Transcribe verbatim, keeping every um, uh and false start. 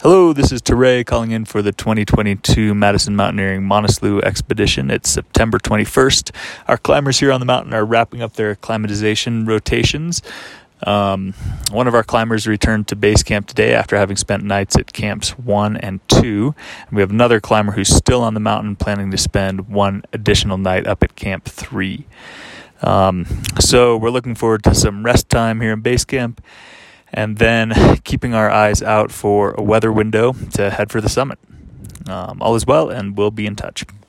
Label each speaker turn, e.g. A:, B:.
A: Hello, this is Teray calling in for the twenty twenty-two Madison Mountaineering Monoslough Expedition. It's September twenty-first. Our climbers here on the mountain are wrapping up their acclimatization rotations. Um, one of our climbers returned to base camp today after having spent nights at camps one and two. And we have another climber who's still on the mountain planning to spend one additional night up at camp three. Um, so we're looking forward to some rest time here in base camp, and then keeping our eyes out for a weather window to head for the summit. Um, all is well, and we'll be in touch.